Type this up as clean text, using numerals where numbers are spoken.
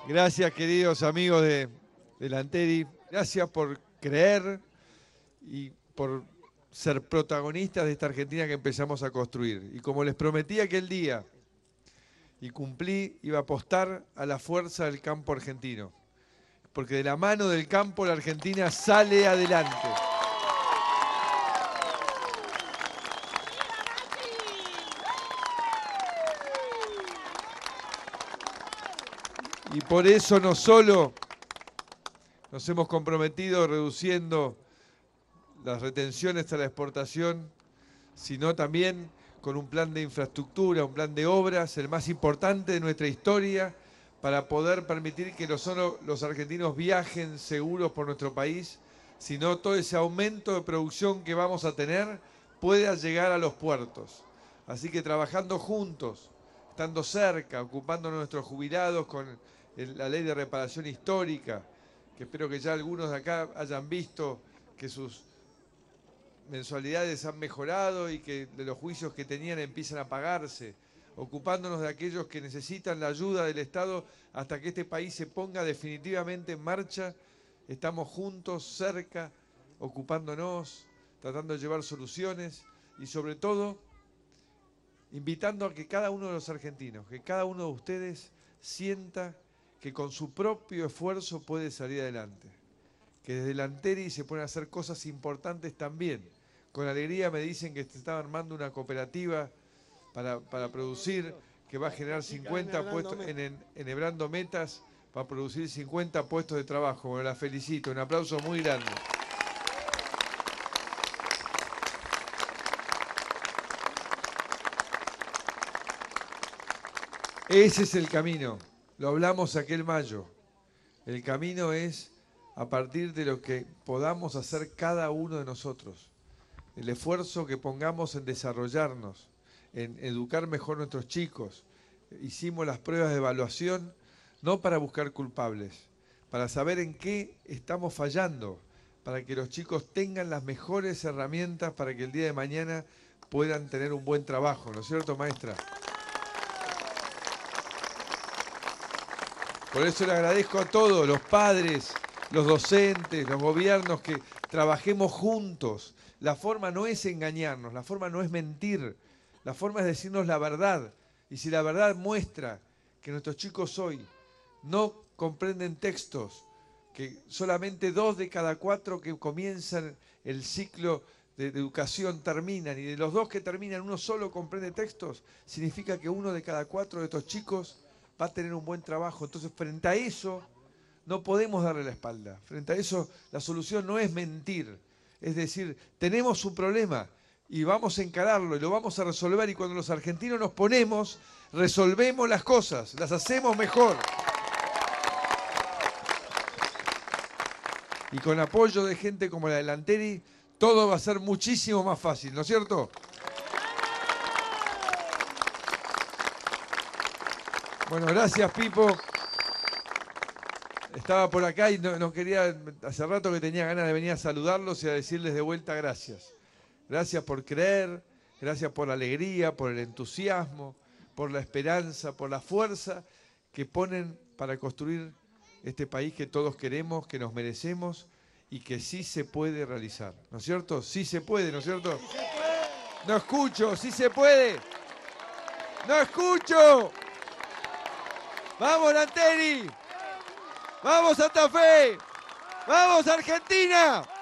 Gracias, queridos amigos de Lanteri. Gracias por creer y por ser protagonistas de esta Argentina que empezamos a construir. Y como les prometí aquel día, y cumplí, iba a apostar a la fuerza del campo argentino. Porque de la mano del campo la Argentina sale adelante. Y por eso no solo nos hemos comprometido reduciendo las retenciones a la exportación, sino también con un plan de infraestructura, un plan de obras, el más importante de nuestra historia, para poder permitir que no solo los argentinos viajen seguros por nuestro país, sino todo ese aumento de producción que vamos a tener pueda llegar a los puertos. Así que trabajando juntos, estando cerca, ocupando a nuestros jubilados con la ley de reparación histórica, que espero que ya algunos de acá hayan visto que sus mensualidades han mejorado y que de los juicios que tenían empiezan a pagarse, ocupándonos de aquellos que necesitan la ayuda del Estado hasta que este país se ponga definitivamente en marcha. Estamos juntos, cerca, ocupándonos, tratando de llevar soluciones y sobre todo invitando a que cada uno de los argentinos, que cada uno de ustedes sienta que con su propio esfuerzo puede salir adelante. Que desde Lanteri se pueden hacer cosas importantes también. Con alegría me dicen que se estaba armando una cooperativa para producir, que va a generar 50 puestos, enhebrando metas, para producir 50 puestos de trabajo. Bueno, la felicito, un aplauso muy grande. Ese es el camino. Lo hablamos aquel mayo. El camino es a partir de lo que podamos hacer cada uno de nosotros. El esfuerzo que pongamos en desarrollarnos, en educar mejor a nuestros chicos. Hicimos las pruebas de evaluación no para buscar culpables, para saber en qué estamos fallando, para que los chicos tengan las mejores herramientas para que el día de mañana puedan tener un buen trabajo. ¿No es cierto, maestra? Por eso le agradezco a todos, los padres, los docentes, los gobiernos, que trabajemos juntos. La forma no es engañarnos, la forma no es mentir, la forma es decirnos la verdad. Y si la verdad muestra que nuestros chicos hoy no comprenden textos, que solamente 2 de cada 4 que comienzan el ciclo de educación terminan, y de los 2 que terminan uno solo comprende textos, significa que 1 de cada 4 de estos chicos va a tener un buen trabajo. Entonces, frente a eso, no podemos darle la espalda. Frente a eso, la solución no es mentir. Es decir, tenemos un problema y vamos a encararlo y lo vamos a resolver. Y cuando los argentinos nos ponemos, resolvemos las cosas, las hacemos mejor. Y con apoyo de gente como la de Lanteri, todo va a ser muchísimo más fácil, ¿no es cierto? Bueno, gracias, Pipo. Estaba por acá y no quería, hace rato que tenía ganas de venir a saludarlos y a decirles de vuelta gracias. Gracias por creer, gracias por la alegría, por el entusiasmo, por la esperanza, por la fuerza que ponen para construir este país que todos queremos, que nos merecemos y que sí se puede realizar. ¿No es cierto? Sí se puede, ¿no es cierto? ¡Sí se puede! No escucho, sí se puede. No escucho. ¡Vamos, Lanteri! ¡Vamos, Santa Fe! ¡Vamos, Argentina!